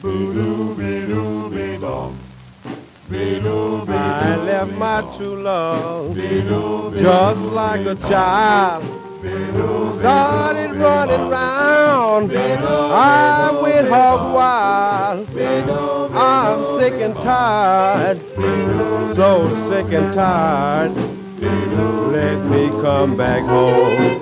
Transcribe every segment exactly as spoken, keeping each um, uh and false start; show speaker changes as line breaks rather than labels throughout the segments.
I left my true love just like a child. Started running round, I went hog wild. I'm sick and tired, so sick and tired. Let me come back home.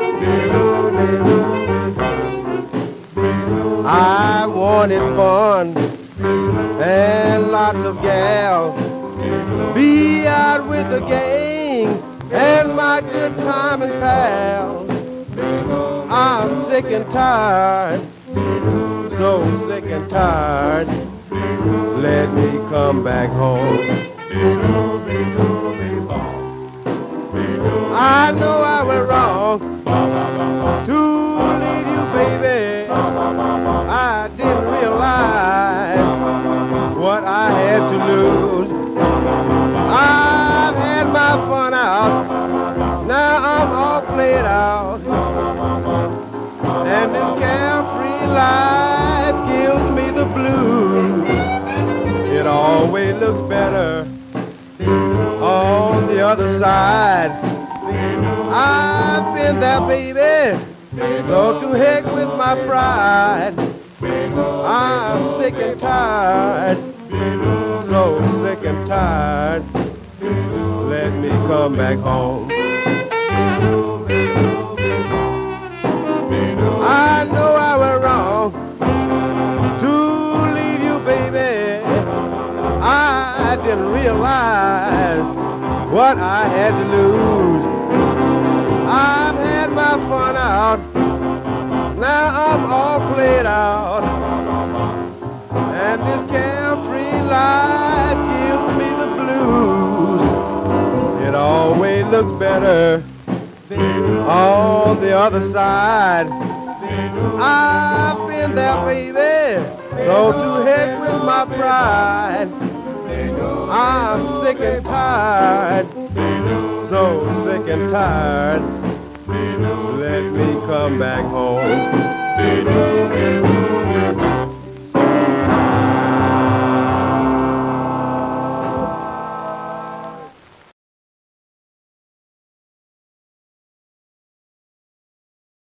I wanted fun and lots of gals, be out with the gang and my good time and pals. I'm sick and tired, so sick and tired. Let me come back home. I know I was wrong to leave you, baby. I didn't realize what I had to lose. I've had my fun out, now I'm all played out, and this carefree life gives me the blues. It always looks better on the other side. I've been there, baby, so to heck with my pride. I'm sick and tired, so sick and tired. Let me come back home. I know I was wrong to leave you, baby. I didn't realize what I had to lose. I've had my fun out, now I'm all played out, and this carefree life gives me the blues. It always looks better on the other side. I've been there, baby, so to heck with my pride. I'm sick and tired, so sick and tired. Let me come back home.